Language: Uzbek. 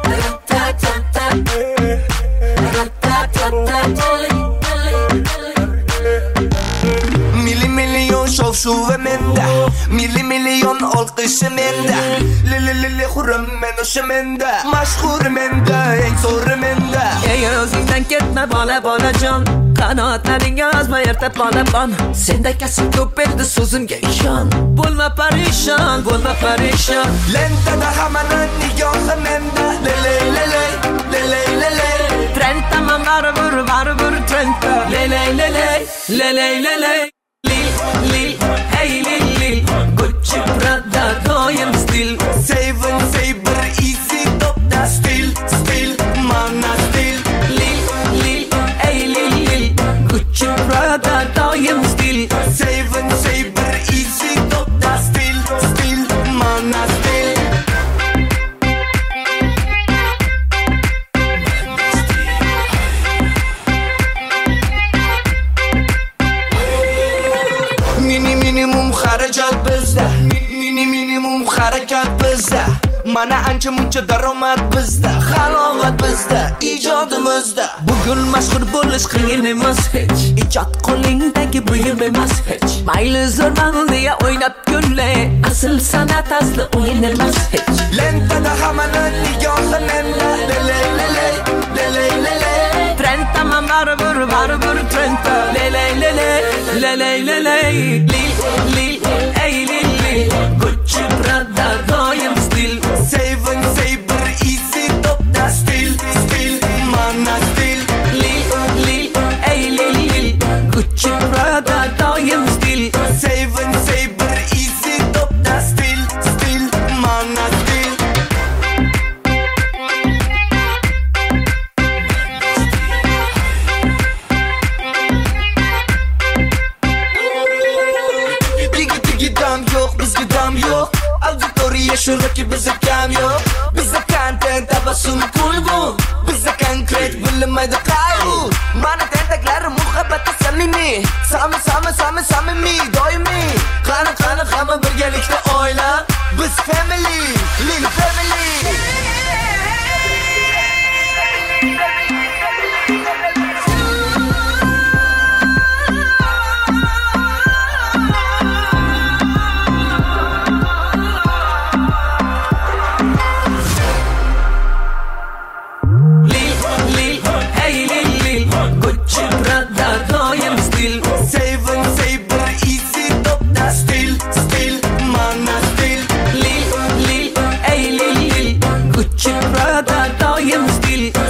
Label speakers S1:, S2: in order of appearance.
S1: Milyon şov şuve menda, milyon olqışı menda. Lili xurum men o'sha menda, mashhur menda, eng zo'ri menda.
S2: Ey o'zingdan ketma bola-bolajon, qanotlaring yozma erta polapon. Senda kasb ko'p edi so'zimga ishon. Bo'lma parishon, bo'lma parishon.
S1: Lentada hammaning nigohi menda. Lele.
S2: Trenta man baribir Trenta. Lele. Lil, hey Lil. Gucci Prada doim stil.
S1: Seven saber easy top da still mana still.
S2: Lil, hey Lil. Gucci Prada doim stil.
S1: Seven saber easy top da still mana still. Minimum xarajat bizda, minimum harakat bizda. Mana ancha muncha daromad bizda, halovat bizda, ijodimizda.
S2: Bugun mashhur bo'lish qiyin emas hech. Ijod qo'lingdagi buyum emas hech. Mayli zo'rman deya o'ynab kunle, asl san'at asli o'yin emas hech.
S1: Lentada hammaning nigohi menda. Lele.
S2: Trenta man baribir Trenta. Lele. Lil, hey Lil. Gucci Prada doim stil.
S1: Seven saber easy top da still mana still.
S2: Lil, hey Lil. Gucci Prada doim stil.
S1: Seven saber easy top da still mana still. Digi dam yo'q, bizga dam yo'q. Auditoriya shuraki bizga kam yo'q. Bizda content tabassum kulgu. Bizda konkret bilinmaydi qayg'u. Mana tentaklar muhabbatda samimiy. Samimiy doimiy. Qani hamma birgalikda oila. Biz family, Lil family.
S2: Gucci Prada doim stil.
S1: Seven saber easy top da still mana still.
S2: Lil, hey Lil. Gucci Prada doim stil.